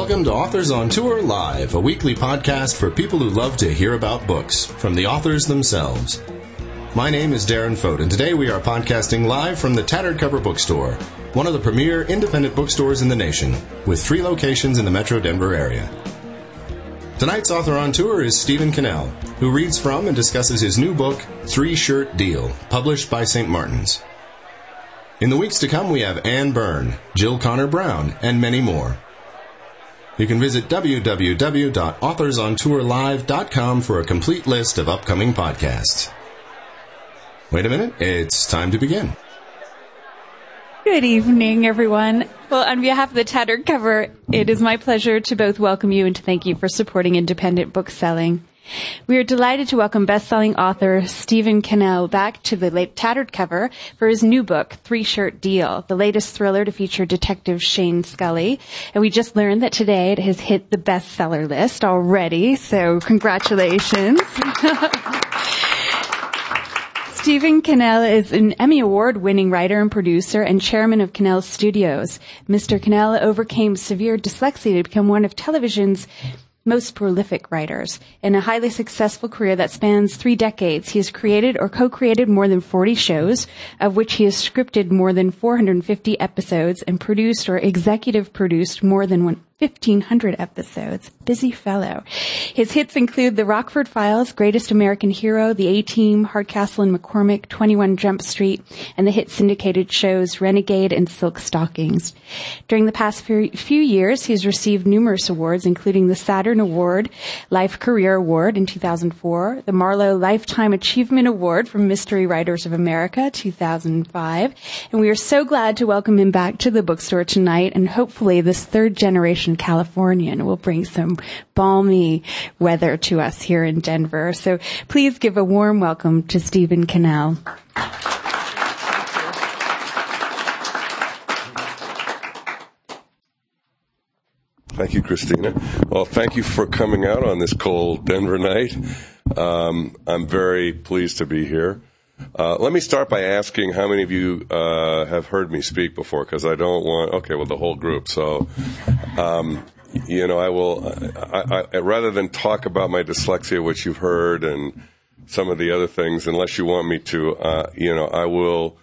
Welcome to Authors on Tour Live, a weekly podcast for people who love to hear about books from the authors themselves. My name is Darren Fote, and today we are podcasting live from the Tattered Cover Bookstore, one of the premier independent bookstores in the nation, with 3 locations in the Metro Denver area. Tonight's author on tour is Stephen Cannell, who reads from and discusses his new book, 3-Shirt Deal, published by St. Martin's. In the weeks to come, we have Anne Byrne, Jill Connor Brown, and many more. You can visit www.authorsontourlive.com for a complete list of upcoming podcasts. Wait a minute, it's time to begin. Good evening, everyone. Well, on behalf of the Tattered Cover, it is my pleasure to both welcome you and to thank you for supporting independent book selling. We are delighted to welcome best-selling author Stephen Cannell back to the Tattered Cover for his new book, 3-Shirt Deal, the latest thriller to feature Detective Shane Scully. And we just learned that today it has hit the bestseller list already, so congratulations. Stephen Cannell is an Emmy Award-winning writer and producer and chairman of Cannell Studios. Mr. Cannell overcame severe dyslexia to become one of television's most prolific writers. In a highly successful career that spans 3 decades, he has created or co-created more than 40 shows, of which he has scripted more than 450 episodes and produced or executive produced more than 1,500 episodes. Busy fellow. His hits include The Rockford Files, Greatest American Hero, The A-Team, Hardcastle and McCormick, 21 Jump Street, and the hit syndicated shows Renegade and Silk Stockings. During the past few years, he has received numerous awards, including the Saturn Award, Life Career Award in 2004, the Marlowe Lifetime Achievement Award from Mystery Writers of America, 2005, and we are so glad to welcome him back to the bookstore tonight, and hopefully this third-generation Californian will bring some balmy weather to us here in Denver. So please give a warm welcome to Stephen Cannell. Thank you, Christina. Well, thank you for coming out on this cold Denver night. I'm very pleased to be here. Let me start by asking how many of you have heard me speak before, because I don't want, the whole group. So, I will, rather than talk about my dyslexia, which you've heard, and some of the other things, unless you want me to, I will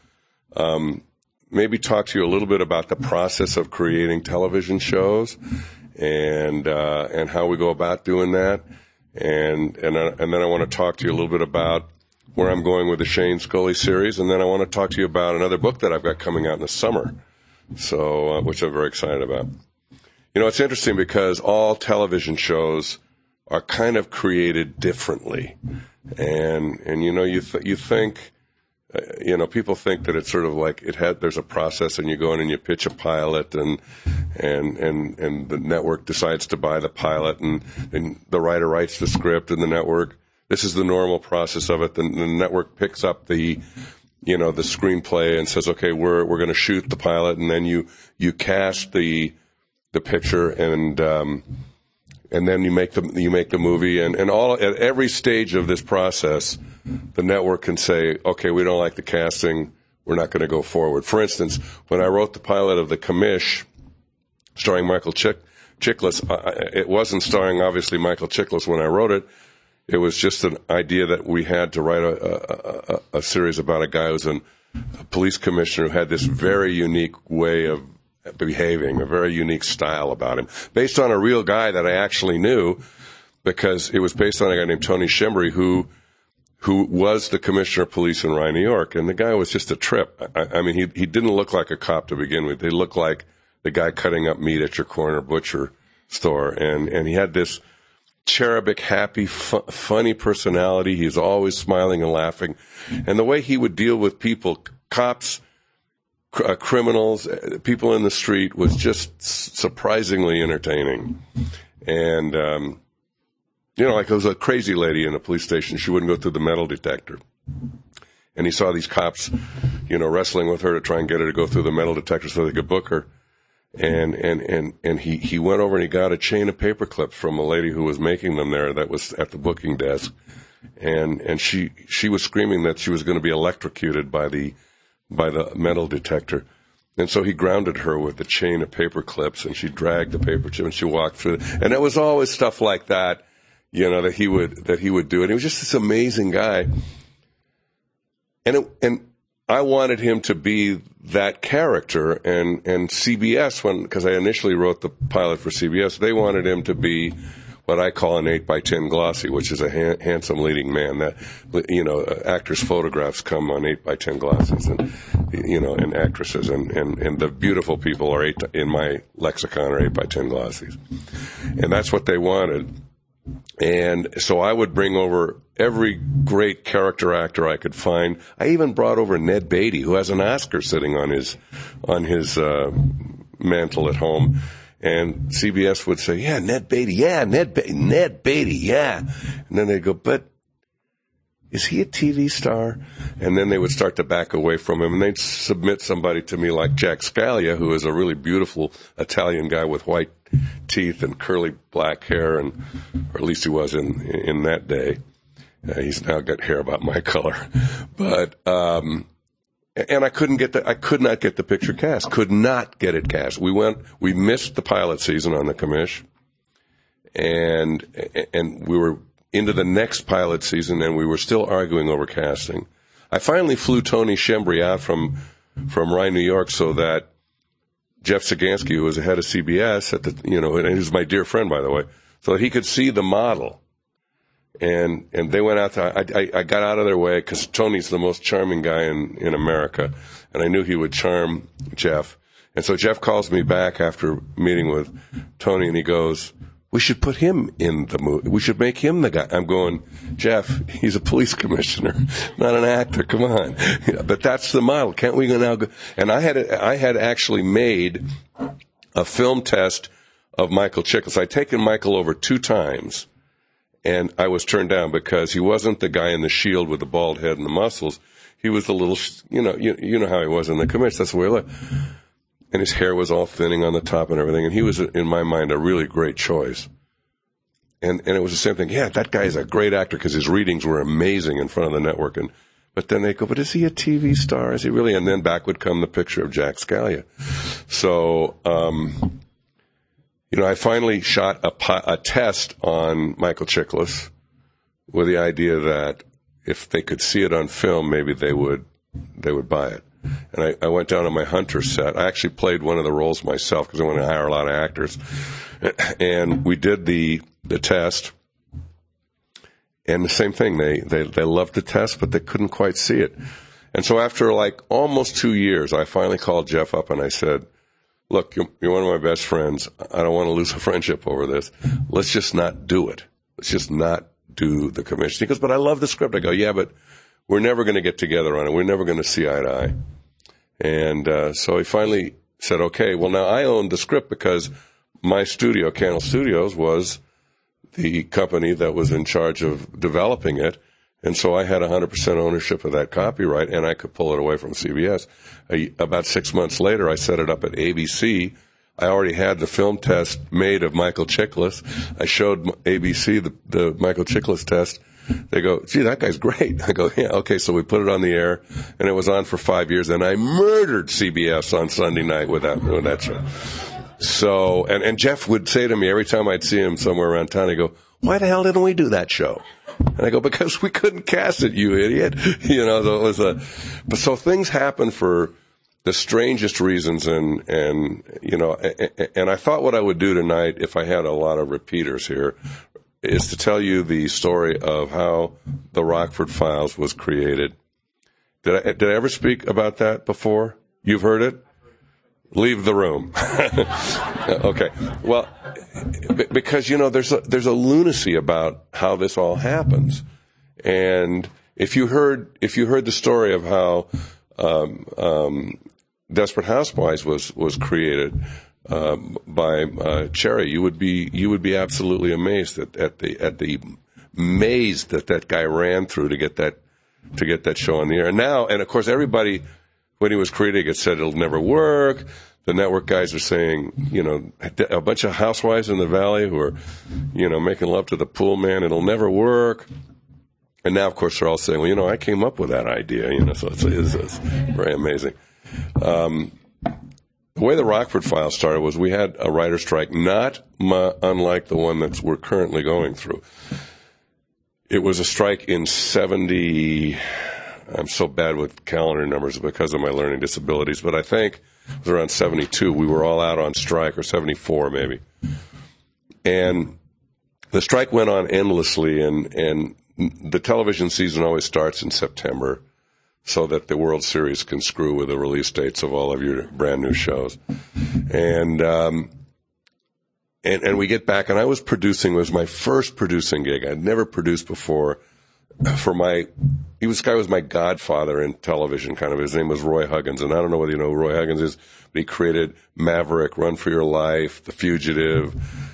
maybe talk to you a little bit about the process of creating television shows and how we go about doing that. And then I want to talk to you a little bit about where I'm going with the Shane Scully series, and then I want to talk to you about another book that I've got coming out in the summer, so which I'm very excited about. It's interesting because all television shows are kind of created differently, and you think, people think that it's sort of like there's a process, and you go in and you pitch a pilot, and the network decides to buy the pilot, and the writer writes the script, and the network. This is the normal process of it. The network picks up the screenplay and says, okay, we're going to shoot the pilot, and then you cast the picture, and then you make the movie, and all at every stage of this process, the network can say, okay, we don't like the casting, we're not going to go forward. For instance, when I wrote the pilot of The Commish, starring Michael Chiklis, it wasn't starring obviously Michael Chiklis when I wrote it. It was just an idea that we had to write a series about a guy who's a police commissioner who had this very unique way of behaving, a very unique style about him, based on a real guy that I actually knew, because it was based on a guy named Tony Shembri, who was the commissioner of police in Rye, New York, and the guy was just a trip. I mean, he didn't look like a cop to begin with. He looked like the guy cutting up meat at your corner butcher store, and he had this cherubic, happy, funny personality. He was always smiling and laughing. And the way he would deal with people, cops, criminals, people in the street, was just surprisingly entertaining. And, like there was a crazy lady in a police station. She wouldn't go through the metal detector. And he saw these cops, wrestling with her to try and get her to go through the metal detector so they could book her. And he went over and he got a chain of paper clips from a lady who was making them there that was at the booking desk. And she was screaming that she was going to be electrocuted by the metal detector. And so he grounded her with a chain of paper clips, and she dragged the paper chip, and she walked through it. And it was always stuff like that, that he would do. And he was just this amazing guy. And I wanted him to be that character. And CBS, because I initially wrote the pilot for CBS, they wanted him to be what I call an 8x10 glossy, which is a handsome leading man. That, actors' photographs come on 8x10 glossies, and actresses, and the beautiful people are in my lexicon are 8x10 glossies, and that's what they wanted. And so I would bring over every great character actor I could find. I even brought over Ned Beatty, who has an Oscar sitting on his mantle at home. And CBS would say, yeah, Ned Beatty, yeah. And then they'd go, but is he a TV star? And then they would start to back away from him, and they'd submit somebody to me like Jack Scalia, who is a really beautiful Italian guy with white teeth and curly black hair, or at least he was in that day. He's now got hair about my color. But, and I could not get the picture cast. Could not get it cast. We missed the pilot season on the commish, and we were into the next pilot season, and we were still arguing over casting. I finally flew Tony Shembri out from Rye, New York, so that Jeff Sagansky, who was the head of CBS and he was my dear friend, by the way, so that he could see the model. And they went out I got out of their way because Tony's the most charming guy in America, and I knew he would charm Jeff. And so Jeff calls me back after meeting with Tony, and he goes, we should put him in the movie. We should make him the guy. I'm going, Jeff, he's a police commissioner, not an actor. Come on. But that's the model. Can't we now go? And I had actually made a film test of Michael Chiklis. I'd taken Michael over 2 times, and I was turned down because he wasn't the guy in the Shield with the bald head and the muscles. He was the little, you know how he was in the commission. That's the way he looked. And his hair was all thinning on the top and everything. And he was, in my mind, a really great choice. And it was the same thing. Yeah, that guy is a great actor because his readings were amazing in front of the network. But then they go, but is he a TV star? Is he really? And then back would come the picture of Jack Scalia. So, I finally shot a test on Michael Chiklis with the idea that if they could see it on film, maybe they would buy it. And I went down on my Hunter set. I actually played one of the roles myself because I wanted to hire a lot of actors. And we did the test. And the same thing, they loved the test, but they couldn't quite see it. And so after almost 2 years, I finally called Jeff up and I said, look, you're one of my best friends. I don't want to lose a friendship over this. Let's just not do it. Let's just not do the commission. He goes, but I love the script. I go, yeah, but we're never going to get together on it. We're never going to see eye to eye. And so he finally said, okay, well, now I own the script because my studio, Cannell Studios, was the company that was in charge of developing it. And so I had 100% ownership of that copyright, and I could pull it away from CBS. About 6 months later, I set it up at ABC. I already had the film test made of Michael Chiklis. I showed ABC the Michael Chiklis test. They go, gee, that guy's great. I go, yeah, okay. So we put it on the air, and it was on for 5 years, and I murdered CBS on Sunday night with that show. So, and Jeff would say to me every time I'd see him somewhere around town, he'd go, why the hell didn't we do that show? And I go, because we couldn't cast it, you idiot. So things happen for the strangest reasons, and I thought what I would do tonight, if I had a lot of repeaters here, is to tell you the story of how the Rockford Files was created. Did I ever speak about that before? You've heard it? Leave the room. Okay. Well, because, there's a lunacy about how this all happens. And if you heard the story of how, Desperate Housewives was created, by Cherry, you would be absolutely amazed at the maze that guy ran through to get that show on the air. And of course everybody, when he was creating it, said it'll never work. The network guys are saying, a bunch of housewives in the valley who are, making love to the pool man, it'll never work. And now, of course, they're all saying, well, I came up with that idea, so it's very amazing. the way the Rockford Files started was we had a writer strike, not unlike the one that we're currently going through. It was a strike in 70. I'm so bad with calendar numbers because of my learning disabilities, but I think it was around 72. We were all out on strike, or 74 maybe. And the strike went on endlessly, and the television season always starts in September so that the World Series can screw with the release dates of all of your brand new shows. And we get back, and I was producing, it was my first producing gig. I'd never produced before. This guy was my godfather in television, kind of. His name was Roy Huggins, and I don't know whether you know who Roy Huggins is, but he created Maverick, Run for Your Life, The Fugitive.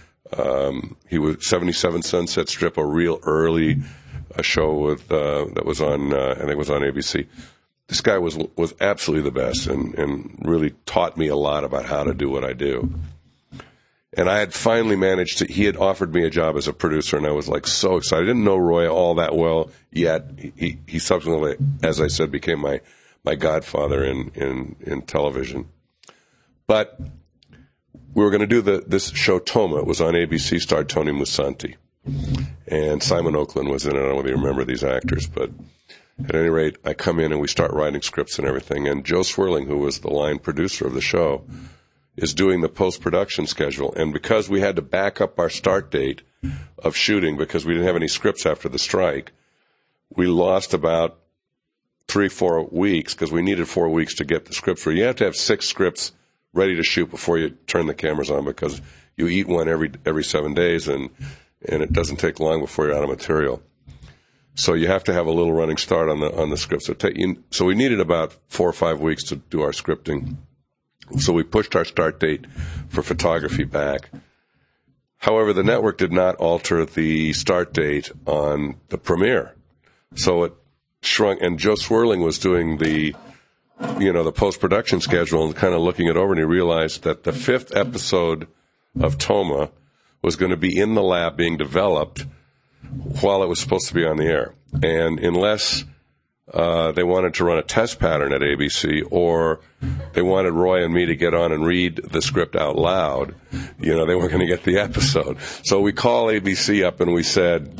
He was 77 Sunset Strip, a real early show with that was on, I think it was on ABC. This guy was absolutely the best, and really taught me a lot about how to do what I do. And I had finally managed to, he had offered me a job as a producer, and I was like so excited. I didn't know Roy all that well yet. He subsequently, as I said, became my godfather in television. But we were going to do this show, Toma. It was on ABC, starred Tony Musanti. And Simon Oakland was in it. I don't know whether you remember these actors, but at any rate, I come in and we start writing scripts and everything. And Joe Swirling, who was the line producer of the show, is doing the post-production schedule. And because we had to back up our start date of shooting because we didn't have any scripts after the strike, we lost about 3-4 weeks because we needed 4 weeks to get the scripts ready. You have to have 6 scripts ready to shoot before you turn the cameras on because you eat one every 7 days, and it doesn't take long before you're out of material. So you have to have a little running start on the script. So we needed about 4 or 5 weeks to do our scripting. So we pushed our start date for photography back. However, the network did not alter the start date on the premiere. So it shrunk, and Joe Swirling was doing the post-production schedule and kind of looking it over, and he realized that the 5th episode of Toma was going to be in the lab being developed while it was supposed to be on the air. And unless they wanted to run a test pattern at ABC, or they wanted Roy and me to get on and read the script out loud, they weren't going to get the episode. So we call ABC up and we said,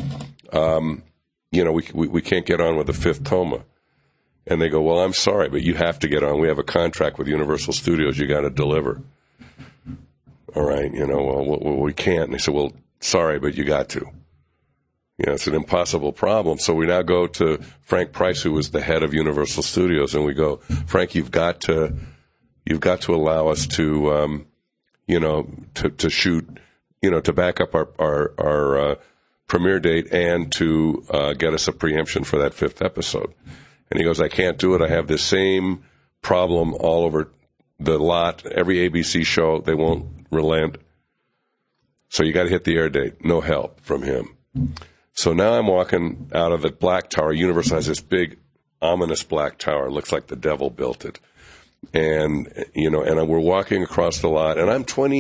we can't get on with the 5th Toma. And they go, well, I'm sorry, but you have to get on. We have a contract with Universal Studios. You got to deliver. All right, well, we can't. And they said, well, sorry, but you got to. It's an impossible problem. So we now go to Frank Price, who was the head of Universal Studios, and we go, Frank, you've got to allow us to, to shoot, to back up our premiere date and to get us a preemption for that 5th episode. And he goes, I can't do it. I have the same problem all over the lot. Every ABC show, they won't relent. So you got to hit the air date. No help from him. So now I'm walking out of the black tower. Universal has this big, ominous black tower. It looks like the devil built it. And, and we're walking across the lot. And I'm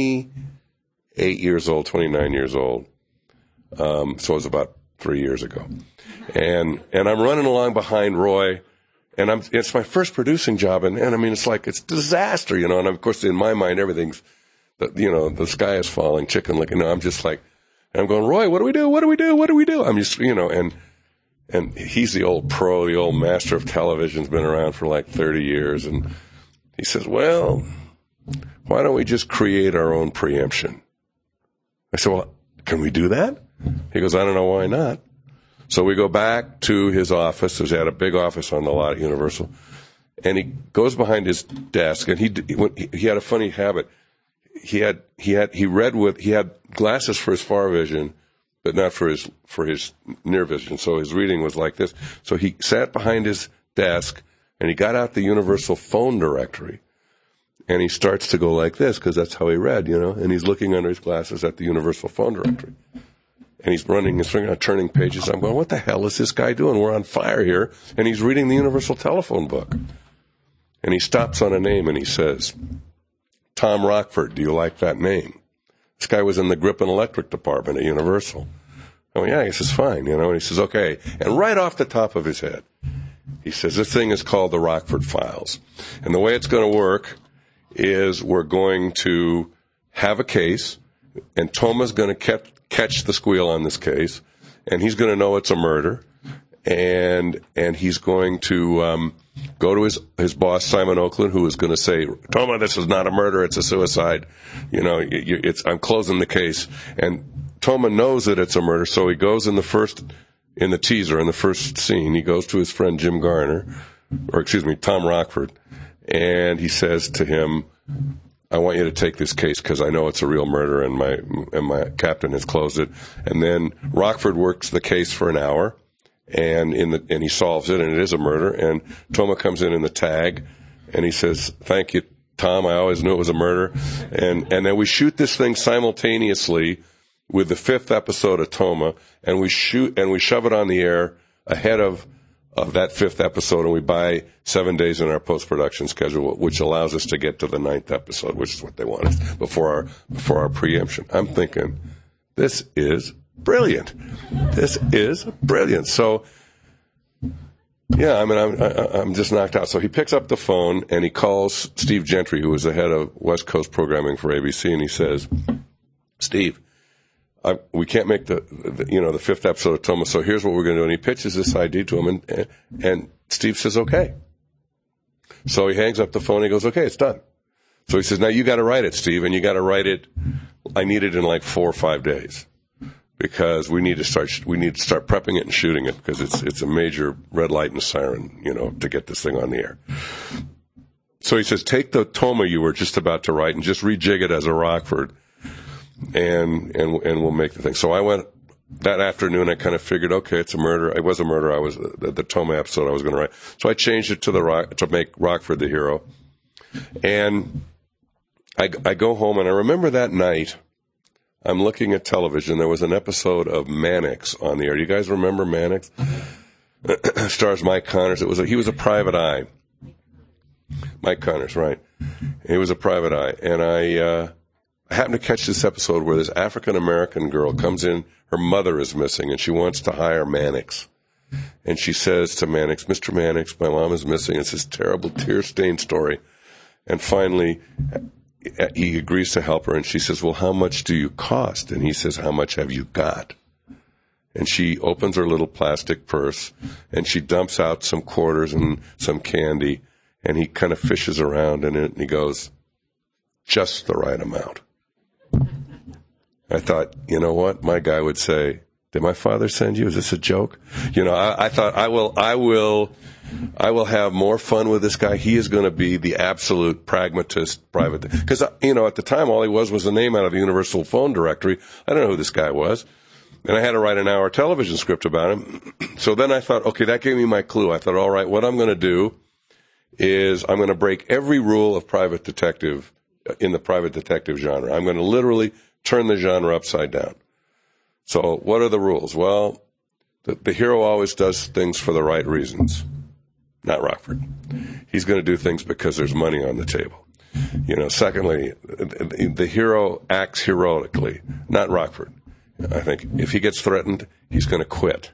28 years old, 29 years old. So it was about 3 years ago. And I'm running along behind Roy. And it's my first producing job. And I mean, it's disaster, And of course, in my mind, everything's, the sky is falling, chicken lick. I'm just like, and I'm going, Roy, what do we do? What do we do? What do we do? I'm just, and he's the old pro, the old master of television's been around for like 30 years. And he says, well, why don't we just create our own preemption? I said, well, can we do that? He goes, I don't know why not. So we go back to his office. He had a big office on the lot at Universal. And he goes behind his desk, and he had a funny habit. He had glasses for his far vision, but not for his near vision. So his reading was like this. So he sat behind his desk and he got out the Universal phone directory and he starts to go like this because that's how he read, and he's looking under his glasses at the Universal phone directory. And he's running his finger, turning pages. I'm going, what the hell is this guy doing? We're on fire here. And he's reading the Universal telephone book. And he stops on a name and he says, Tom Rockford, do you like that name? This guy was in the grip and electric department at Universal. Oh, yeah, he says, fine, and he says, okay. And right off the top of his head, he says, this thing is called the Rockford Files. And the way it's going to work is we're going to have a case, and Toma's going to catch the squeal on this case, and he's going to know it's a murder, and he's going to go to his boss, Simon Oakland, who is going to say, Toma, this is not a murder, it's a suicide. I'm closing the case. And Toma knows that it's a murder, so he goes in the first scene, he goes to his friend Tom Rockford, and he says to him, I want you to take this case because I know it's a real murder, and my captain has closed it. And then Rockford works the case for an hour, and he solves it, and it is a murder. And Toma comes in the tag, and he says, "Thank you, Tom. I always knew it was a murder." And then we shoot this thing simultaneously with the 5th episode of Toma, and we shove it on the air ahead of that 5th episode, and we buy 7 days in our post-production schedule, which allows us to get to the 9th episode, which is what they want us before our preemption. I'm thinking, this is brilliant. This is brilliant. So, yeah, I mean, I'm just knocked out. So he picks up the phone and he calls Steve Gentry, who was the head of West Coast programming for ABC, and he says, Steve, we can't make the 5th episode of Toma, so here's what we're going to do. And he pitches this idea to him, and Steve says, okay. So he hangs up the phone, and he goes, okay, it's done. So he says, now you got to write it, Steve, and you got to write it. I need it in like 4 or 5 days because we need to start prepping it and shooting it because it's a major red light and siren, to get this thing on the air. So he says, take the Toma you were just about to write and just rejig it as a Rockford. And we'll make the thing. So I went that afternoon. I kind of figured, okay, it's a murder. It was a murder. I was the Toma episode I was going to write. So I changed it to make Rockford the hero. And I go home, and I remember that night. I'm looking at television. There was an episode of Mannix on the air. Do you guys remember Mannix? Stars Mike Connors. He was a private eye. Mike Connors, right? He was a private eye, and I happened to catch this episode where this African-American girl comes in, her mother is missing, and she wants to hire Mannix. And she says to Mannix, Mr. Mannix, my mom is missing. It's this terrible tear-stained story. And finally, he agrees to help her, and she says, well, how much do you cost? And he says, how much have you got? And she opens her little plastic purse, and she dumps out some quarters and some candy, and he kind of fishes around in it, and he goes, just the right amount. I thought, you know what? My guy would say, did my father send you? Is this a joke? I thought I will have more fun with this guy. He is going to be the absolute pragmatist private. Because, at the time, all he was a name out of the Universal Phone Directory. I don't know who this guy was. And I had to write an hour television script about him. So then I thought, okay, that gave me my clue. I thought, all right, what I'm going to do is I'm going to break every rule of private detective in the private detective genre. I'm going to literally turn the genre upside down. So what are the rules? Well, the hero always does things for the right reasons. Not Rockford. He's going to do things because there's money on the table. Secondly, the hero acts heroically. Not Rockford. I think if he gets threatened, he's going to quit.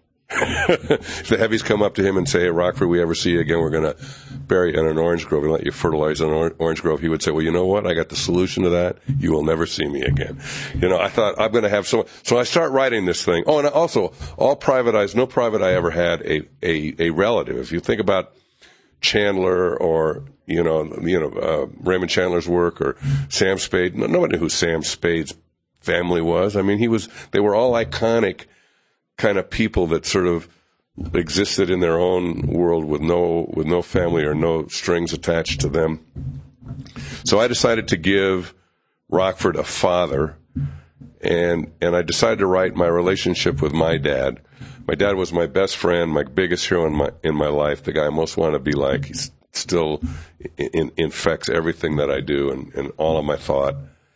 If the heavies come up to him and say, hey, Rockford, we ever see you again, we're going to bury you in an orange grove and let you fertilize an orange grove, he would say, well, you know what? I got the solution to that. You will never see me again. I thought I'm going to have so I start writing this thing. Oh, and also, all private eyes, no private eye ever had a relative. If you think about Chandler or, Raymond Chandler's work or Sam Spade, nobody knew who Sam Spade's family was. I mean, they were all iconic kind of people that sort of existed in their own world with no family or no strings attached to them. So I decided to give Rockford a father, and I decided to write my relationship with my dad. My dad was my best friend, my biggest hero in my life, the guy I most want to be like. He still infects everything that I do and all of my thought.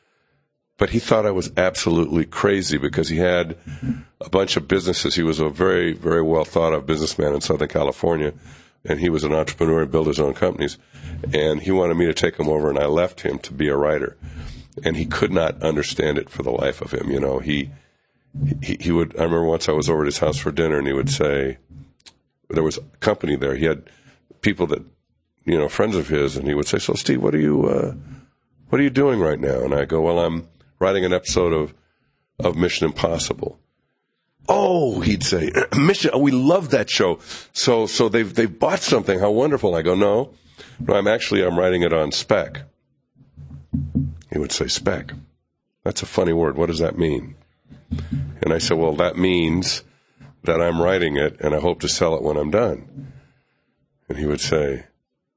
But he thought I was absolutely crazy because he had a bunch of businesses. He was a very, very well thought of businessman in Southern California, and he was an entrepreneur and built his own companies. And he wanted me to take him over, and I left him to be a writer. And he could not understand it for the life of him. He would. I remember once I was over at his house for dinner, and he would say, there was company there. He had people that, friends of his, and he would say, so Steve, what are you what are you doing right now? And I go, well, I'm writing an episode of Mission Impossible. Oh, he'd say, Mission, we love that show. So they've bought something. How wonderful. I go, no, I'm writing it on spec. He would say, spec. That's a funny word. What does that mean? And I said, well, that means that I'm writing it and I hope to sell it when I'm done. And he would say,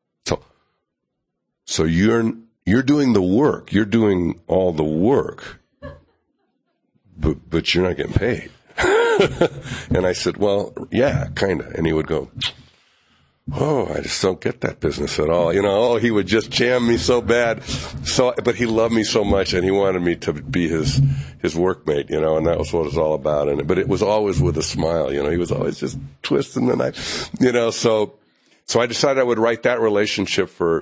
so you're doing the work. You're doing all the work, but you're not getting paid. And I said, well, yeah, kind of. And he would go, oh, I just don't get that business at all. He would just jam me so bad. But he loved me so much and he wanted me to be his workmate, and that was what it was all about. But it was always with a smile, he was always just twisting the knife, so I decided I would write that relationship for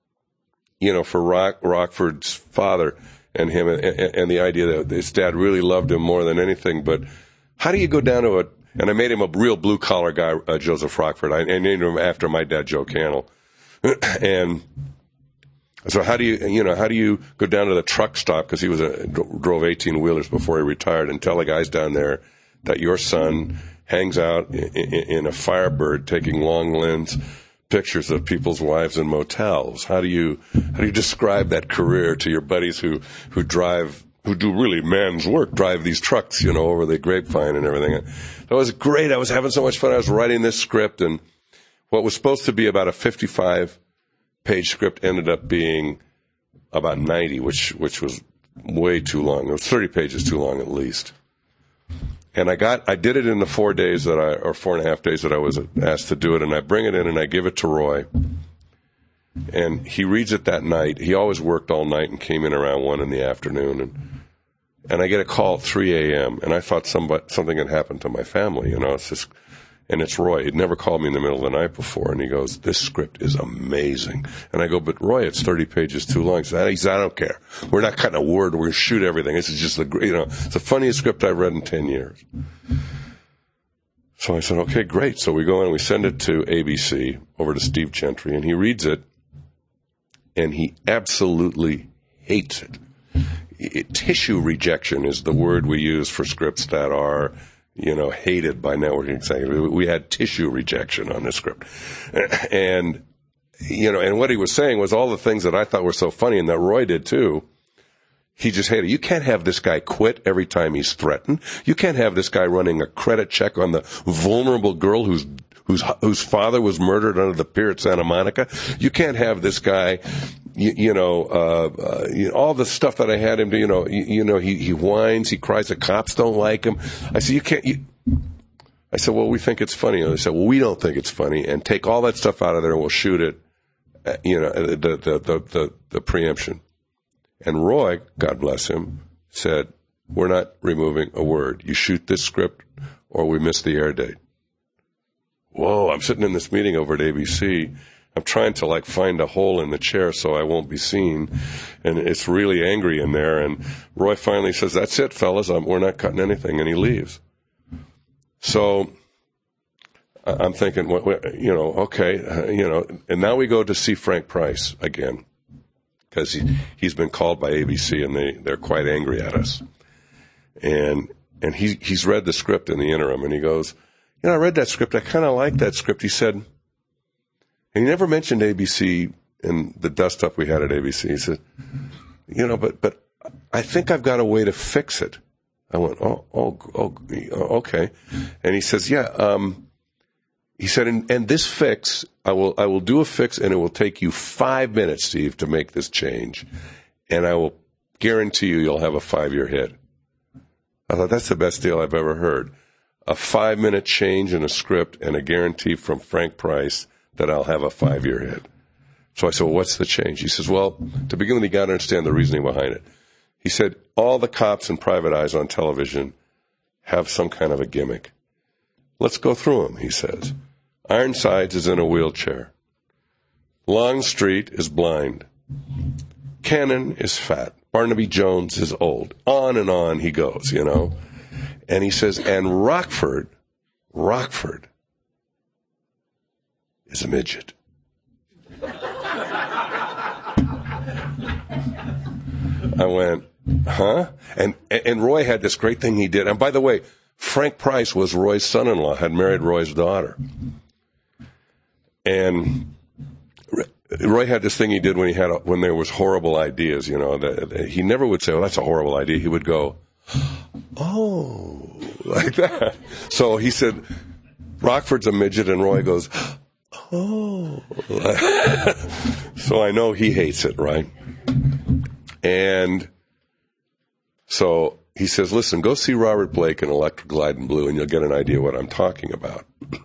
Rockford's father and him and the idea that his dad really loved him more than anything. But how do you go down to and I made him a real blue-collar guy, Joseph Rockford. I named him after my dad, Joe Cannell. And so how do you go down to the truck stop, because he drove 18-wheelers before he retired, and tell the guys down there that your son hangs out in a Firebird taking long lens pictures of people's wives in motels? How do you describe that career to your buddies who do really man's work, drive these trucks, over the grapevine and everything? That was great. I was having so much fun. I was writing this script, and what was supposed to be about a 55-page script ended up being about 90, which was way too long. It was 30 pages too long at least. And I did it in the 4 days or 4.5 days that I was asked to do it, and I bring it in and I give it to Roy. And he reads it that night. He always worked all night and came in around 1 in the afternoon. And I get a call at 3 a.m. and I thought something had happened to my family. It's Roy. He'd never called me in the middle of the night before. And he goes, this script is amazing. And I go, but Roy, it's 30 pages too long. He said, I don't care. We're not cutting a word. We're going to shoot everything. This is just it's the funniest script I've read in 10 years. So I said, okay, great. So we go in and we send it to ABC over to Steve Gentry, and he reads it. And he absolutely hates it. Tissue rejection is the word we use for scripts that are, hated by network executives. We had tissue rejection on this script. And what he was saying was all the things that I thought were so funny and that Roy did too. He just hated it. You can't have this guy quit every time he's threatened. You can't have this guy running a credit check on the vulnerable girl whose father was murdered under the pier at Santa Monica. You can't have this guy, all the stuff that I had him do, he whines, he cries, the cops don't like him. I said, I said, well, we think it's funny. And they said, well, we don't think it's funny, and take all that stuff out of there and we'll shoot it, the preemption. And Roy, God bless him, said, we're not removing a word. You shoot this script or we miss the air date. Whoa, I'm sitting in this meeting over at ABC. I'm trying to find a hole in the chair so I won't be seen. And it's really angry in there. And Roy finally says, that's it, fellas. We're not cutting anything. And he leaves. So I'm thinking, okay, and now we go to see Frank Price again, because he's been called by ABC and they're quite angry at us. And he's read the script in the interim, and he goes, I read that script. I kind of like that script. He said, and he never mentioned ABC and the dust-up we had at ABC. He said, but I think I've got a way to fix it. I went, okay. And he says, yeah. He said, and this fix, I will do a fix, and it will take you 5 minutes, Steve, to make this change. And I will guarantee you'll have a 5-year hit. I thought, that's the best deal I've ever heard. A 5-minute change in a script and a guarantee from Frank Price that I'll have a 5-year hit. So I said, well, what's the change? He says, well, to begin with, you got to understand the reasoning behind it. He said, all the cops and private eyes on television have some kind of a gimmick. Let's go through them, he says. Ironsides is in a wheelchair. Longstreet is blind. Cannon is fat. Barnaby Jones is old. On and on he goes, And he says, and Rockford is a midget. I went, huh? And Roy had this great thing he did. And by the way, Frank Price was Roy's son-in-law, had married Roy's daughter. And Roy had this thing he did when there was horrible ideas, that he never would say, "Oh, that's a horrible idea." He would go, "Oh," like that. So he said, "Rockford's a midget," and Roy goes, "Oh." So I know he hates it, right? And so he says, "Listen, go see Robert Blake in Electric Glide in Blue, and you'll get an idea what I'm talking about."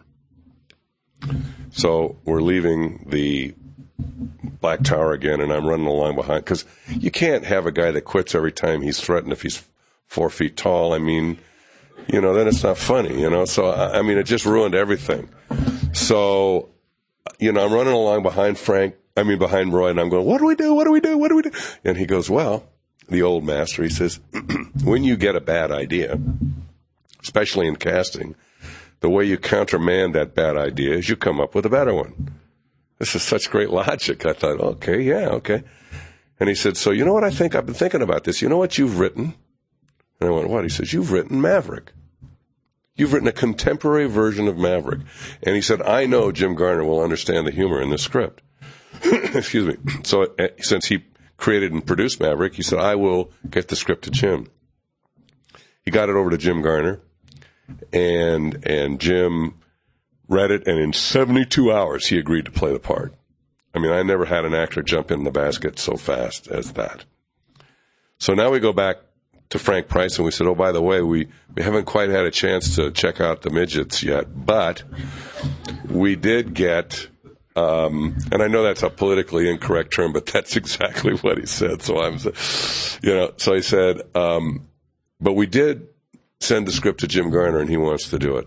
So we're leaving the Black Tower again, and I'm running along behind, because you can't have a guy that quits every time he's threatened if he's 4 feet tall. I mean, then it's not funny, So, it just ruined everything. So, I'm running along behind behind Roy, and I'm going, what do we do? What do we do? What do we do? And he goes, well, the old master, he says, when you get a bad idea, especially in casting, the way you countermand that bad idea is you come up with a better one. This is such great logic. I thought, okay. And he said, so you know what I think? I've been thinking about this. You know what you've written? And I went, what? He says, you've written Maverick. You've written a contemporary version of Maverick. And he said, I know Jim Garner will understand the humor in this script. Excuse me. So since he created and produced Maverick, he said, I will get the script to Jim. He got it over to Jim Garner, and Jim read it, and in 72 hours, he agreed to play the part. I never had an actor jump in the basket so fast as that. So now we go back to Frank Price, and we said, oh, by the way, we haven't quite had a chance to check out the midgets yet, but we did get, and I know that's a politically incorrect term, but that's exactly what he said. So so he said, but we did send the script to Jim Garner, and he wants to do it.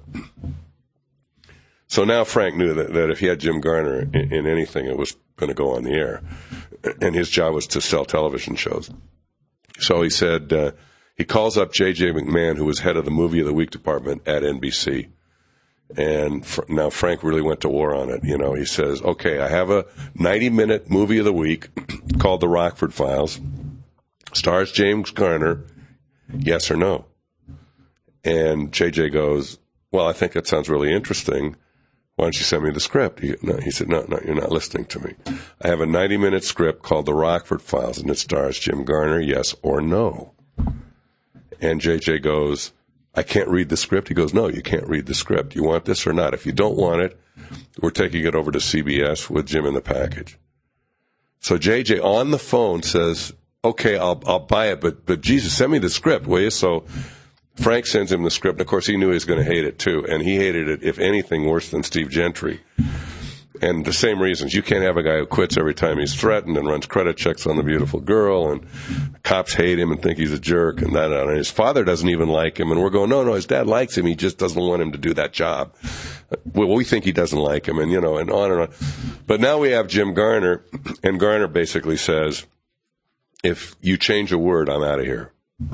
So now Frank knew that if he had Jim Garner in anything, it was going to go on the air. And his job was to sell television shows. So he said, he calls up J.J. McMahon, who was head of the Movie of the Week department at NBC. And now Frank really went to war on it. He says, okay, I have a 90-minute movie of the week called The Rockford Files. Stars James Garner, yes or no? And J.J. goes, well, I think that sounds really interesting. Why don't you send me the script? He said, no, you're not listening to me. I have a 90-minute script called The Rockford Files, and it stars Jim Garner, yes or no? And J.J. goes, I can't read the script. He goes, no, you can't read the script. You want this or not? If you don't want it, we're taking it over to CBS with Jim in the package. So J.J. on the phone says, okay, I'll buy it, but Jesus, send me the script, will you? So Frank sends him the script. Of course, he knew he was going to hate it, too. And he hated it, if anything, worse than Steve Gentry. And the same reasons. You can't have a guy who quits every time he's threatened and runs credit checks on the beautiful girl. And cops hate him and think he's a jerk. And that. And his father doesn't even like him. And we're going, no, his dad likes him. He just doesn't want him to do that job. Well, we think he doesn't like him. And, and on and on. But now we have Jim Garner. And Garner basically says, if you change a word, I'm out of here.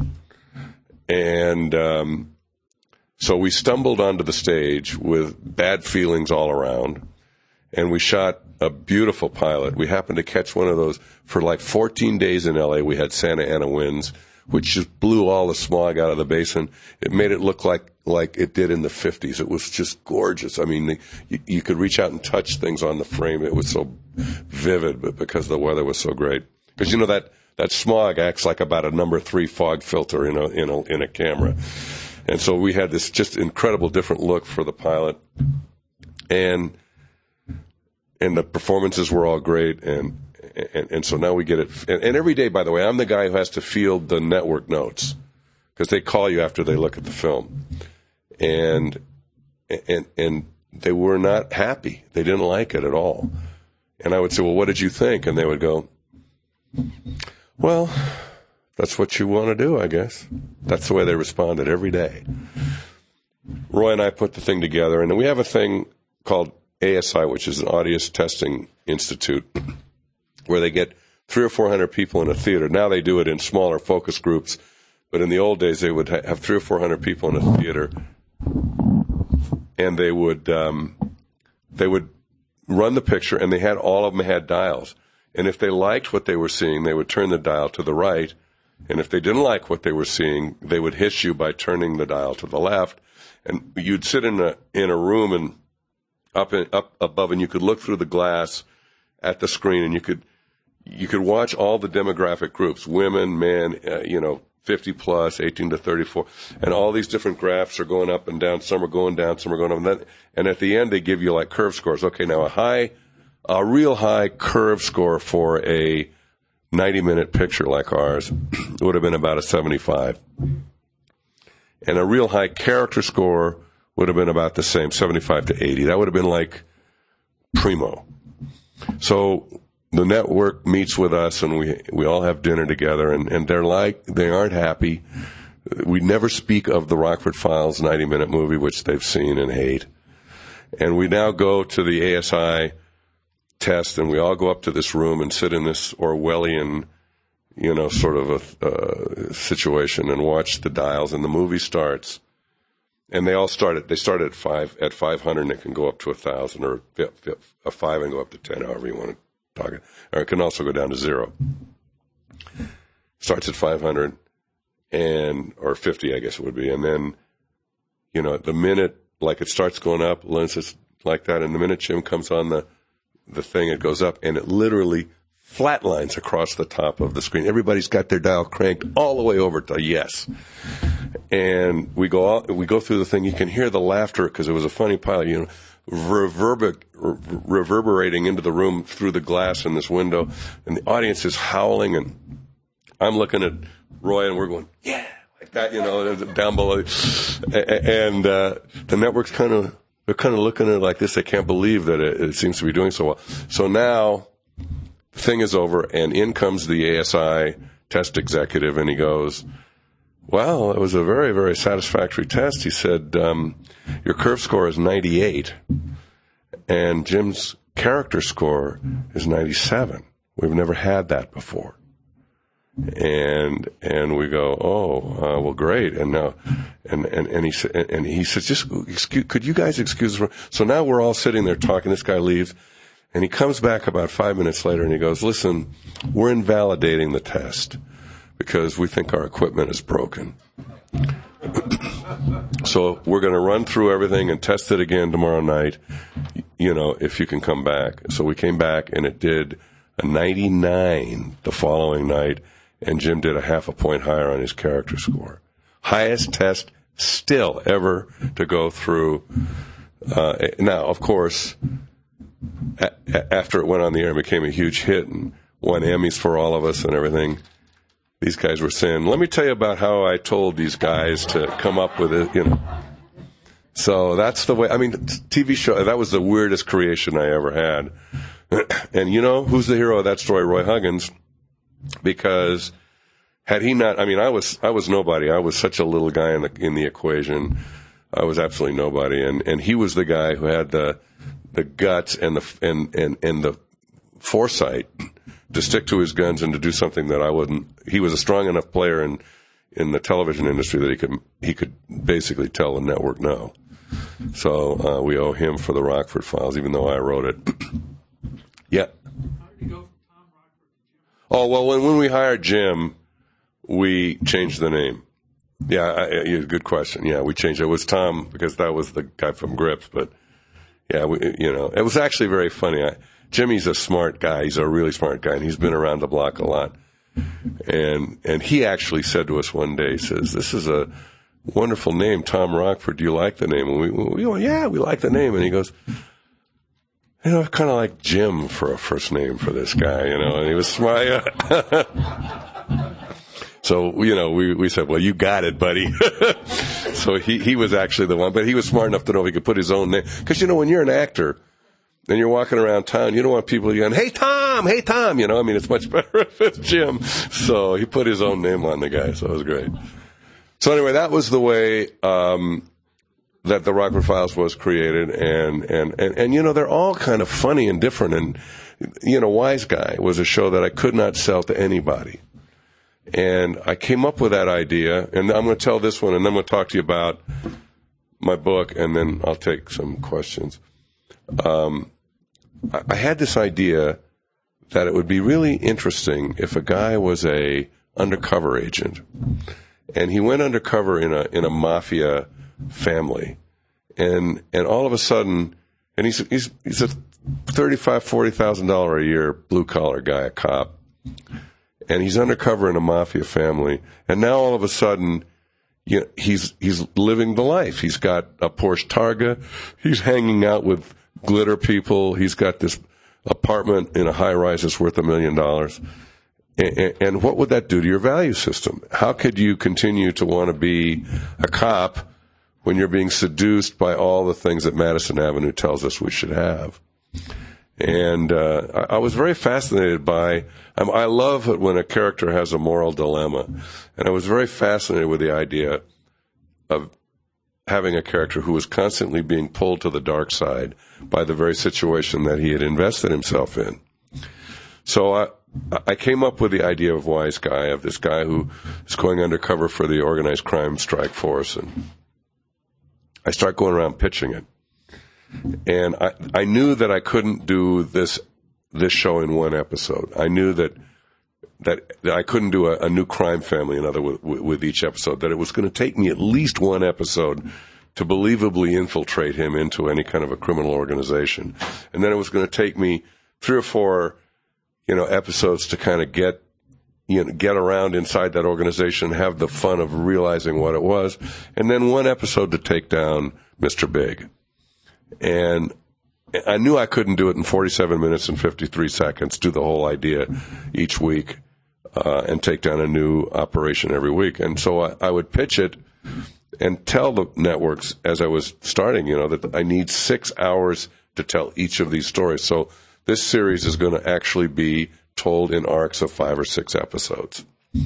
And so we stumbled onto the stage with bad feelings all around, and we shot a beautiful pilot. We happened to catch one of those for like 14 days in L.A. We had Santa Ana winds, which just blew all the smog out of the basin. It made it look like it did in the 50s. It was just gorgeous. You could reach out and touch things on the frame. It was so vivid, but because the weather was so great. Because that smog acts like about a number 3 fog filter in a camera. And so we had this just incredible different look for the pilot. And the performances were all great. And so now we get it. And every day, by the way, I'm the guy who has to field the network notes, because they call you after they look at the film. And they were not happy. They didn't like it at all. And I would say, well, what did you think? And they would go, well, that's what you want to do, I guess. That's the way they responded every day. Roy and I put the thing together, and then we have a thing called ASI, which is an Audience Testing Institute, where they get 300 or 400 people in a theater. Now they do it in smaller focus groups, but in the old days they would have 300 or 400 people in a theater, and they would run the picture, and all of them had dials. And if they liked what they were seeing, they would turn the dial to the right, And if they didn't like what they were seeing, they would hiss you by turning the dial to the left. And you'd sit in a room and up above, and you could look through the glass at the screen, and you could watch all the demographic groups, women, men, 50 plus, 18 to 34, and all these different graphs are going up and down. Some are going down, some are going up, and at the end they give you like curve scores. Okay, now a real high curve score for a 90-minute picture like ours would have been about a 75. And a real high character score would have been about the same, 75 to 80. That would have been like primo. So the network meets with us, and we all have dinner together, and they aren't happy. We never speak of the Rockford Files 90-minute movie, which they've seen and hate. And we now go to the ASI test, and we all go up to this room and sit in this Orwellian, sort of a situation and watch the dials, and the movie starts. And they start at 500, and it can go up to 1,000, or a 5 and go up to 10, however you want to talk it. Or it can also go down to 0. Starts at 500 or 50, I guess it would be. And then, the minute, like it starts going up, it's like that, and the minute Jim comes on the thing, it goes up, and it literally flatlines across the top of the screen. Everybody's got their dial cranked all the way over to yes. And we go through the thing. You can hear the laughter because it was a funny pilot, reverberating into the room through the glass in this window, and the audience is howling, and I'm looking at Roy, and we're going, yeah, like that, down below. And the network's they're kind of looking at it like this. They can't believe that it seems to be doing so well. So now the thing is over, and in comes the ASI test executive, and he goes, well, it was a very, very satisfactory test. He said, your curve score is 98, and Jim's character score is 97. We've never had that before. And we go, well, great. And now, and he says, just could you guys excuse me? So now we're all sitting there talking. This guy leaves, and he comes back about 5 minutes later, and he goes, listen, we're invalidating the test because we think our equipment is broken. So we're going to run through everything and test it again tomorrow night, if you can come back. So we came back, and it did a 99 the following night, and Jim did a half a point higher on his character score. Highest test still ever to go through. Now, of course, after it went on the air and became a huge hit and won Emmys for all of us and everything, these guys were saying, let me tell you about how I told these guys to come up with it, So that's the way, TV show, that was the weirdest creation I ever had. And who's the hero of that story? Roy Huggins. Because had he not, I was nobody. I was such a little guy in the equation. I was absolutely nobody. And he was the guy who had the guts and the foresight to stick to his guns and to do something that I wouldn't. He was a strong enough player in the television industry that he could basically tell the network no. So we owe him for the Rockford Files, even though I wrote it. Yeah. How did you go from Tom Rockford to Jim? Oh, well, when we hired Jim, we changed the name. Yeah, good question. Yeah, we changed it. It was Tom because that was the guy from Grips, but yeah, it was actually very funny. Jimmy's a smart guy. He's a really smart guy, and he's been around the block a lot. And he actually said to us one day, he says, this is a wonderful name, Tom Rockford. Do you like the name? And we go, yeah, we like the name. And he goes, I kind of like Jim for a first name for this guy, and he was smart. So, we said, well, you got it, buddy. So he was actually the one, but he was smart enough to know he could put his own name. Because, when you're an actor and you're walking around town, you don't want people going, hey, Tom, it's much better if it's Jim. So he put his own name on the guy, so it was great. So anyway, that was the way that the Rockford Files was created, and they're all kind of funny and different. And Wise Guy was a show that I could not sell to anybody, and I came up with that idea. And I'm going to tell this one, and then we'll talk to you about my book, and then I'll take some questions. I had this idea that it would be really interesting if a guy was a undercover agent, and he went undercover in a mafia family, and all of a sudden, and he's a $40,000 a year blue collar guy, a cop, and he's undercover in a mafia family, and now all of a sudden, he's living the life. He's got a Porsche Targa, he's hanging out with glitter people, he's got this apartment in a high rise that's worth $1 million. And what would that do to your value system? How could you continue to want to be a cop when you're being seduced by all the things that Madison Avenue tells us we should have? And I was very fascinated by, I love it when a character has a moral dilemma. And I was very fascinated with the idea of having a character who was constantly being pulled to the dark side by the very situation that he had invested himself in. So I came up with the idea of Wise Guy, of this guy who is going undercover for the organized crime strike force, and I start going around pitching it. And I knew that I couldn't do this show in one episode. I knew that I couldn't do a new crime family with each episode, that it was going to take me at least one episode to believably infiltrate him into any kind of a criminal organization. And then it was going to take me 3 or 4 episodes to kind of get around inside that organization, have the fun of realizing what it was, and then one episode to take down Mr. Big. And I knew I couldn't do it in 47 minutes and 53 seconds, do the whole idea each week, and take down a new operation every week. And so I would pitch it and tell the networks as I was starting, that I need 6 hours to tell each of these stories. So this series is going to actually be told in arcs of 5 or 6 episodes.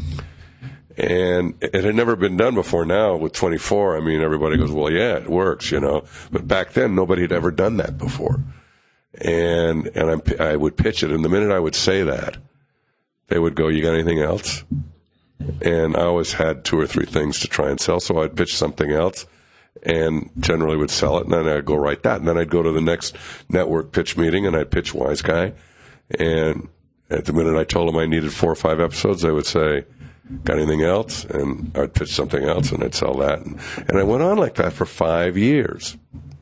And it had never been done before. Now with 24, everybody goes, well, yeah, it works, But back then, nobody had ever done that before. And I would pitch it, and the minute I would say that, they would go, you got anything else? And I always had 2 or 3 things to try and sell, so I'd pitch something else, and generally would sell it, and then I'd go write that, and then I'd go to the next network pitch meeting, and I'd pitch Wise Guy, and at the minute I told them I needed 4 or 5 episodes, they would say, got anything else? And I'd pitch something else, and I'd sell that. And I went on like that for 5 years.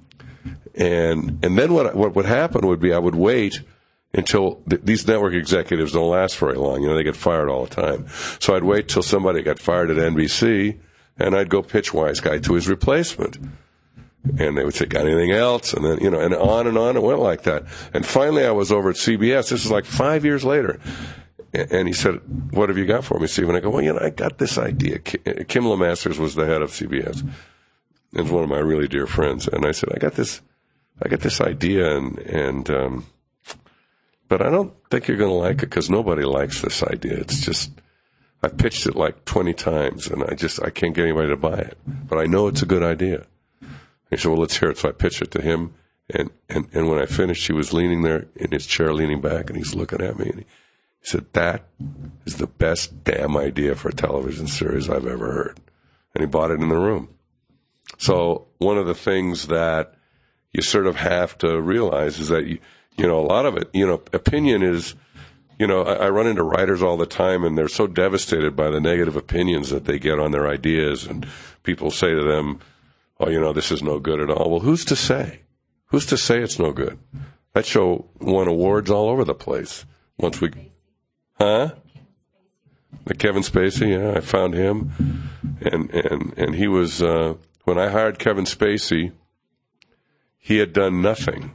And then what would happen would be I would wait until these network executives don't last very long. They get fired all the time. So I'd wait till somebody got fired at NBC, and I'd go pitch Wise Guy to his replacement. And they would say, got anything else? And then, and on it went like that. And finally I was over at CBS. This is like 5 years later. And he said, what have you got for me, Steve? And I go, well, I got this idea. Kim LeMasters was the head of CBS. And one of my really dear friends. And I said, I got this idea, but I don't think you're going to like it because nobody likes this idea. It's just, I've pitched it like 20 times and I can't get anybody to buy it. But I know it's a good idea. He said, well, let's hear it. So I pitched it to him. And when I finished, he was leaning there in his chair, leaning back, and he's looking at me, and he said, that is the best damn idea for a television series I've ever heard. And he bought it in the room. So one of the things that you sort of have to realize is that, a lot of it, opinion is, I run into writers all the time, and they're so devastated by the negative opinions that they get on their ideas. And people say to them, oh, this is no good at all. Well, who's to say? Who's to say it's no good? That show won awards all over the place. The Kevin Spacey, yeah, I found him. And he was, when I hired Kevin Spacey, he had done nothing.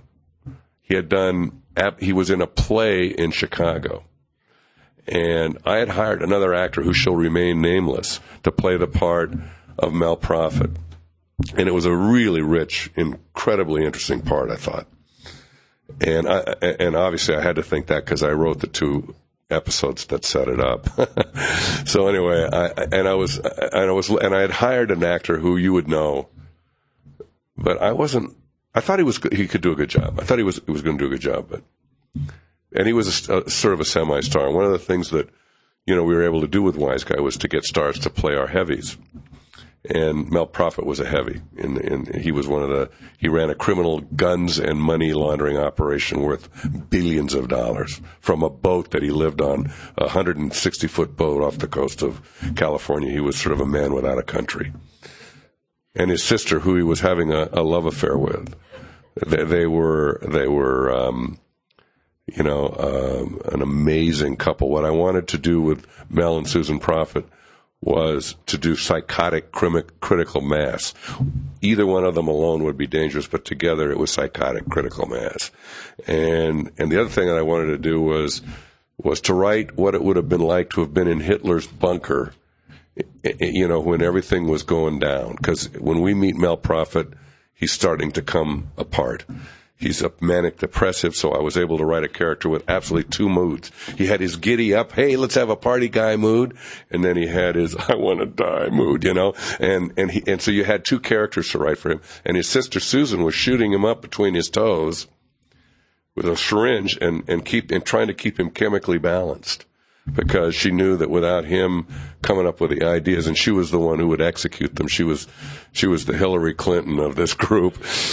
He was in a play in Chicago. And I had hired another actor who shall remain nameless to play the part of Mel Prophet. And it was a really rich, incredibly interesting part, I thought. And obviously I had to think that because I wrote the 2 episodes that set it up. So anyway, I had hired an actor who you would know, but I thought he could do a good job. I thought he was going to do a good job, and he was sort of a semi-star. And one of the things that, we were able to do with Wise Guy was to get stars to play our heavies. And Mel Prophet was a heavy. He was he ran a criminal guns and money laundering operation worth billions of dollars from a boat that he lived on, a 160-foot boat off the coast of California. He was sort of a man without a country. And his sister, who he was having a love affair with, they were an amazing couple. What I wanted to do with Mel and Susan Prophet was to do psychotic critical mass. Either one of them alone would be dangerous, but together it was psychotic critical mass. And the other thing that I wanted to do was to write what it would have been like to have been in Hitler's bunker, when everything was going down. Because when we meet Mel Prophet, he's starting to come apart. He's a manic depressive, so I was able to write a character with absolutely two moods. He had his giddy up, hey, let's have a party guy mood, and then he had his I want to die mood, and so you had two characters to write for him. And his sister Susan was shooting him up between his toes with a syringe and trying to keep him chemically balanced, because she knew that without him coming up with the ideas, and she was the one who would execute them. She was the Hillary Clinton of this group,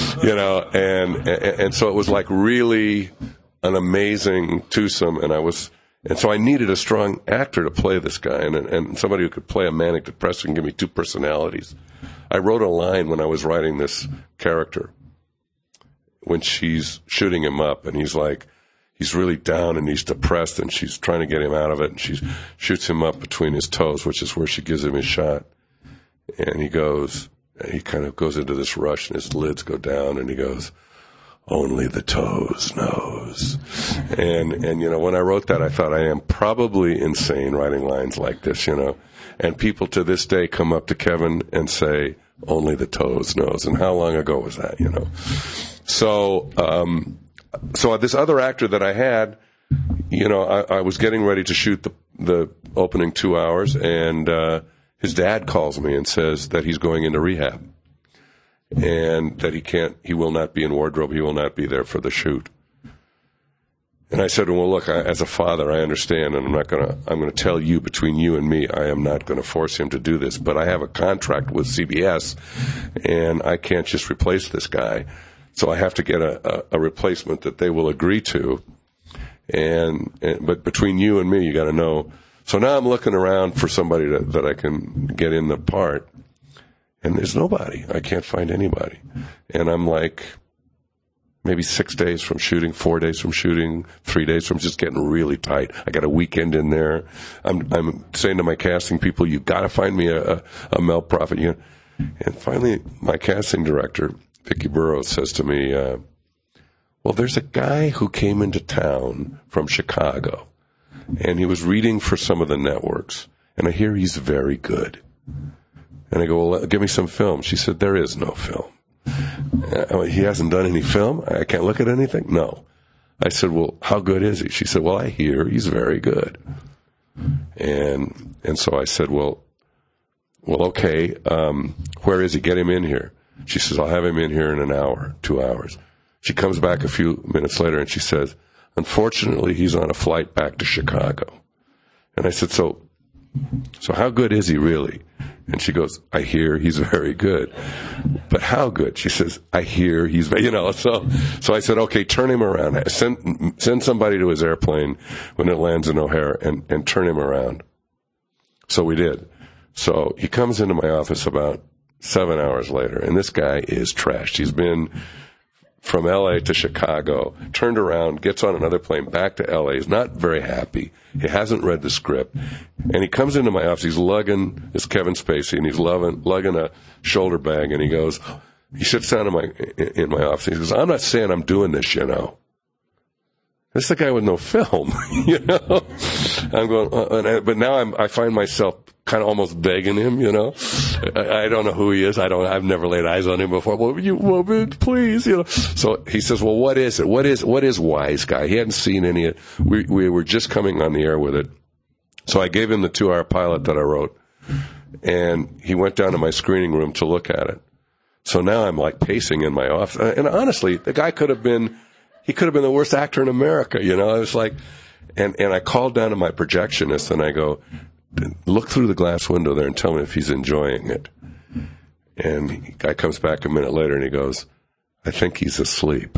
and so it was like really an amazing twosome. And so I needed a strong actor to play this guy, and somebody who could play a manic depressive and give me two personalities. I wrote a line when I was writing this character when she's shooting him up, and he's really down and he's depressed, and she's trying to get him out of it, and she shoots him up between his toes, which is where she gives him his shot. And he kind of goes into this rush, and his lids go down, and he goes, only the toes knows. And when I wrote that, I thought, I am probably insane writing lines like this, And people to this day come up to Kevin and say, only the toes knows. And how long ago was that, So this other actor that I had, I was getting ready to shoot the opening 2 hours, and his dad calls me and says that he's going into rehab, and that he will not be in wardrobe, he will not be there for the shoot. And I said, well, look, as a father, I understand, and I'm going to tell you, between you and me, I am not going to force him to do this, but I have a contract with CBS, and I can't just replace this guy. So I have to get a replacement that they will agree to. But between you and me, you got to know. So now I'm looking around for somebody that I can get in the part. And there's nobody. I can't find anybody. And I'm like maybe 6 days from shooting, 4 days from shooting, 3 days from just getting really tight. I got a weekend in there. I'm saying to my casting people, you got to find me a Mel Prophet. And finally, my casting director, Vicki Burrows, says to me, well, there's a guy who came into town from Chicago, and he was reading for some of the networks, and I hear he's very good. And I go, well, give me some film. She said, there is no film. He hasn't done any film? I can't look at anything? No. I said, well, how good is he? She said, well, I hear he's very good. And so I said, well, okay, where is he? Get him in here. She says, I'll have him in here in an hour, 2 hours. She comes back a few minutes later and she says, unfortunately, he's on a flight back to Chicago. And I said, so how good is he really? And she goes, I hear he's very good. But how good? She says, I hear he's, so I said, okay, turn him around. Send somebody to his airplane when it lands in O'Hare and turn him around. So we did. So he comes into my office about 7 hours later, and this guy is trashed. He's been from L.A. to Chicago, turned around, gets on another plane back to L.A. He's not very happy. He hasn't read the script. And he comes into my office. He's lugging, it's Kevin Spacey, and he's lugging a shoulder bag, and he sits down in my office, and he goes, I'm not saying I'm doing this, This is the guy with no film, I'm going, but now I find myself kind of almost begging him, I don't know who he is. I've never laid eyes on him before. Well, please, So he says, well, what is it? What is Wise Guy? He hadn't seen any of it. We were just coming on the air with it. So I gave him the 2-hour pilot that I wrote, and he went down to my screening room to look at it. So now I'm like pacing in my office. And honestly, the guy could have been the worst actor in America, I was like, and I called down to my projectionist and I go, look through the glass window there and tell me if he's enjoying it. And guy comes back a minute later and he goes, I think he's asleep.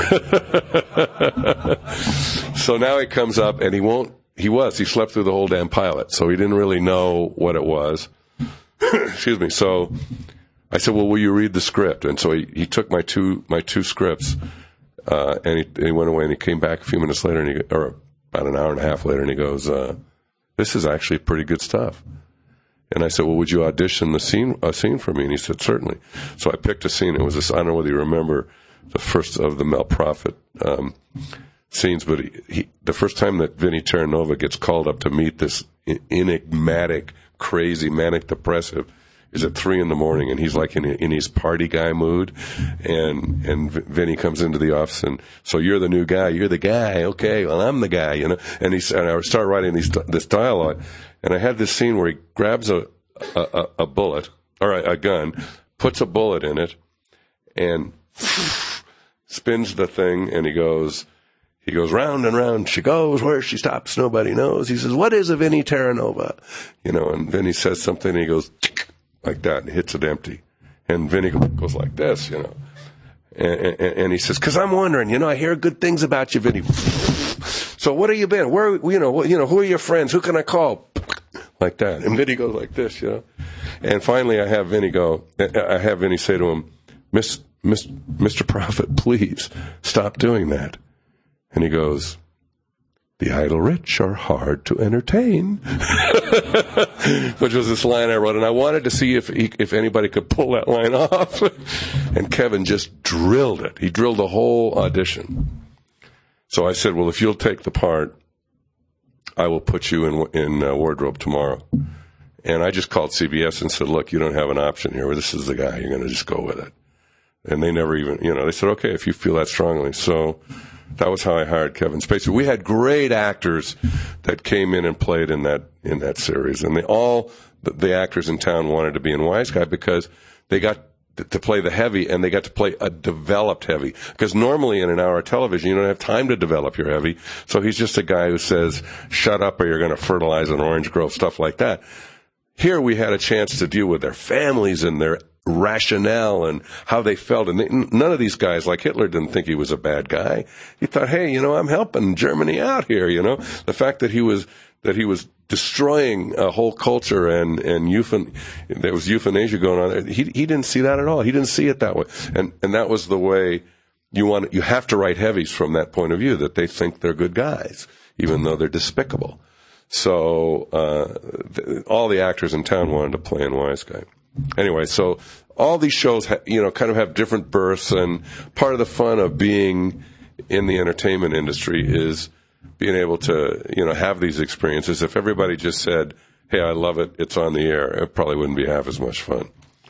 So now he comes up and he slept through the whole damn pilot. So he didn't really know what it was. Excuse me. So I said, well, will you read the script? And so he took my two scripts, and he went away and he came back a few minutes later or about an hour and a half later and he goes, this is actually pretty good stuff. And I said, well, would you audition a scene for me? And he said, certainly. So I picked a scene. It was this, I don't know whether you remember the first of the Mel Prophet scenes, but the first time that Vinnie Terranova gets called up to meet this enigmatic, crazy, manic depressive is at 3 a.m, and he's like in his party guy mood, and Vinnie comes into the office, and so you're the new guy, you're the guy, okay, well I'm the guy, and I start writing this dialogue, and I had this scene where he grabs a bullet, or a gun, puts a bullet in it, and spins the thing, and he goes round and round she goes, where she stops nobody knows. He says, what is a Vinnie Terranova? And Vinnie says something, and he goes like that and hits it empty. And Vinnie goes like this, and he says, because I'm wondering, I hear good things about you, Vinnie. So what have you been? Where, who are your friends? Who can I call? Like that. And Vinnie goes like this, And finally I have Vinnie say to him, Mr. Prophet, please stop doing that. And he goes, the idle rich are hard to entertain. Which was this line I wrote, and I wanted to see if anybody could pull that line off. And Kevin just drilled it. He drilled the whole audition. So I said, well, if you'll take the part, I will put you in wardrobe tomorrow. And I just called CBS and said, look, you don't have an option here. This is the guy. You're going to just go with it. And they never even, they said, okay, if you feel that strongly. So that was how I hired Kevin Spacey. We had great actors that came in and played in that series. And the actors in town wanted to be in Wise Guy because they got to play the heavy, and they got to play a developed heavy. Because normally in an hour of television, you don't have time to develop your heavy. So he's just a guy who says, shut up or you're going to fertilize an orange grove, stuff like that. Here we had a chance to deal with their families and their rationale and how they felt. And none of these guys, like Hitler, didn't think he was a bad guy. He thought, hey, I'm helping Germany out here, The fact that he was destroying a whole culture and there was euthanasia going on. He didn't see that at all. He didn't see it that way. And that was the way you have to write heavies from that point of view, that they think they're good guys, even though they're despicable. So, all the actors in town wanted to play in Wise Guy. Anyway, so all these shows, kind of have different births, and part of the fun of being in the entertainment industry is being able to, have these experiences. If everybody just said, hey, I love it, it's on the air, it probably wouldn't be half as much fun.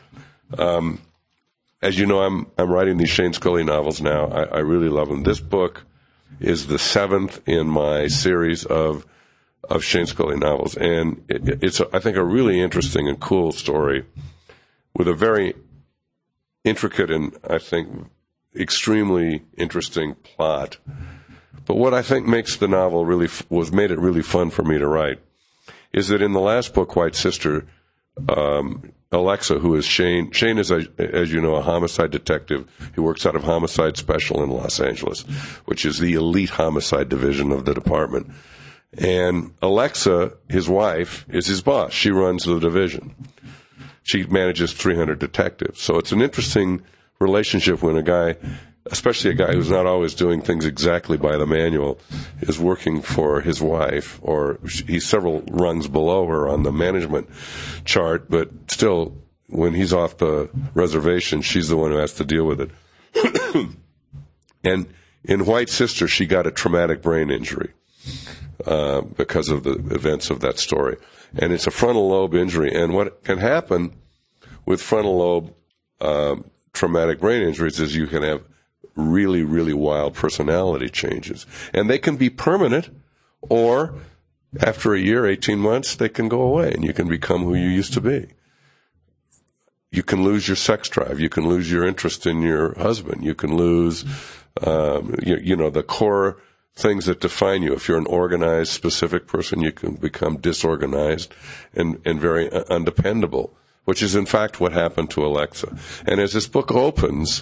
As you know, I'm writing these Shane Scully novels now. I really love them. This book is the 7th in my series of Shane Scully novels, and it's I think a really interesting and cool story with a very intricate and I think extremely interesting plot. But what I think makes the novel made it really fun for me to write is that in the last book, White Sister, Alexa, who is Shane is, as you know, a homicide detective. He works out of Homicide Special in Los Angeles, which is the elite homicide division of the department. And Alexa, his wife, is his boss. She runs the division. She manages 300 detectives. So it's an interesting relationship when a guy, especially a guy who's not always doing things exactly by the manual, is working for his wife, or he's several rungs below her on the management chart, but still, when he's off the reservation, she's the one who has to deal with it. And in White Sister, she got a traumatic brain injury because of the events of that story. And it's a frontal lobe injury. And what can happen with frontal lobe traumatic brain injuries is you can have really, really wild personality changes. And they can be permanent, or after a year, 18 months, they can go away and you can become who you used to be. You can lose your sex drive. You can lose your interest in your husband. You can lose, the core things that define you. If you're an organized, specific person, you can become disorganized and very undependable. which is in fact what happened to Alexa. And as this book opens,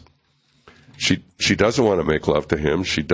she doesn't want to make love to him. She's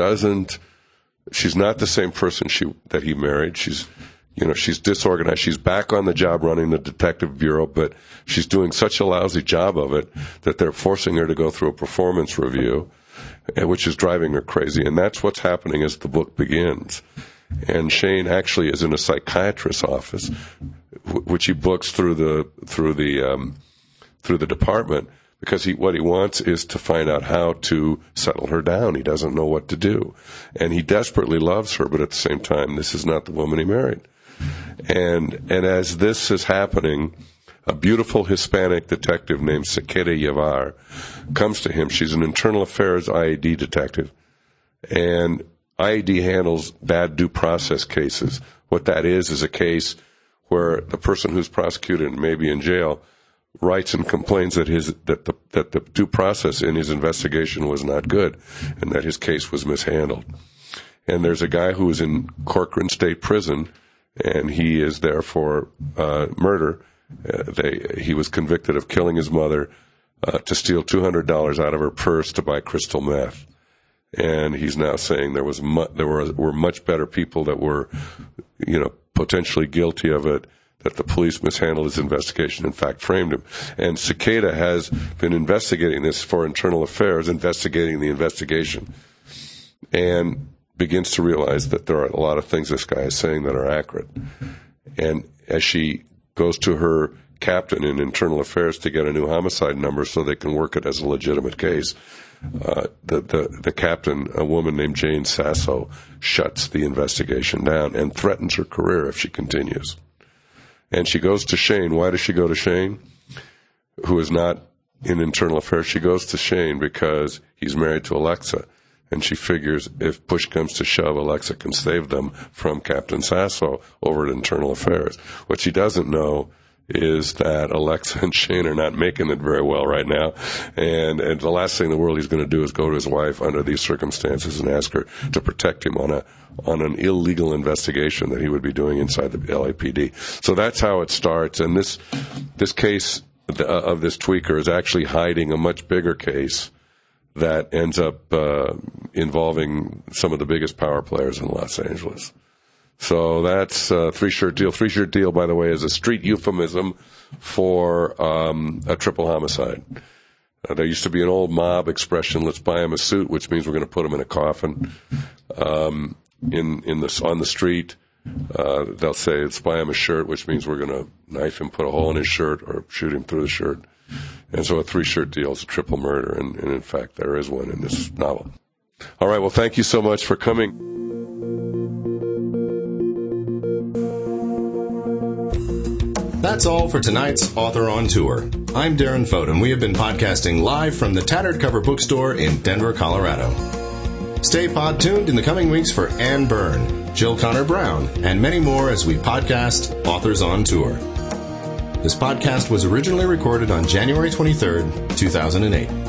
not the same person that he married. She's disorganized. She's back on the job running the detective bureau, but she's doing such a lousy job of it that they're forcing her to go through a performance review, which is driving her crazy. And that's what's happening as the book begins. And Shane actually is in a psychiatrist's office, which he books through the department, because what he wants is to find out how to settle her down. He doesn't know what to do. And he desperately loves her, but at the same time, this is not the woman he married. And as this is happening, a beautiful Hispanic detective named Cicada Yavar comes to him. She's an internal affairs IAD detective. And IAD handles bad due process cases. What that is a case where the person who's prosecuted and may be in jail writes and complains that the due process in his investigation was not good and that his case was mishandled. And there's a guy who is in Corcoran State Prison, and he is there for murder. He was convicted of killing his mother to steal $200 out of her purse to buy crystal meth. And he's now saying there were much better people that were, potentially guilty of it, that the police mishandled his investigation, in fact, framed him. And Cicada has been investigating this for Internal Affairs, investigating the investigation, and begins to realize that there are a lot of things this guy is saying that are accurate. And as she goes to her captain in Internal Affairs to get a new homicide number so they can work it as a legitimate case, the captain, a woman named Jane Sasso, shuts the investigation down and threatens her career if she continues. And she goes to Shane. Why does she go to Shane, who is not in Internal Affairs? She goes to Shane because he's married to Alexa, and she figures if push comes to shove, Alexa can save them from Captain Sasso over at Internal Affairs. What she doesn't know is that Alexa and Shane are not making it very well right now, and the last thing in the world he's going to do is go to his wife under these circumstances and ask her to protect him on an illegal investigation that he would be doing inside the LAPD. So that's how it starts, and this case of this tweaker is actually hiding a much bigger case that ends up involving some of the biggest power players in Los Angeles. So that's Three-Shirt Deal. Three-Shirt Deal, by the way, is a street euphemism for a triple homicide. There used to be an old mob expression, let's buy him a suit, which means we're going to put him in a coffin. On the street, they'll say, let's buy him a shirt, which means we're going to knife him, put a hole in his shirt, or shoot him through the shirt. And so a three-shirt deal is a triple murder, and in fact, there is one in this novel. All right, well, thank you so much for coming. That's all for tonight's Author on Tour. I'm Darren Fote, and we have been podcasting live from the Tattered Cover Bookstore in Denver, Colorado. Stay pod-tuned in the coming weeks for Anne Byrne, Jill Connor Brown, and many more as we podcast Authors on Tour. This podcast was originally recorded on January 23rd, 2008.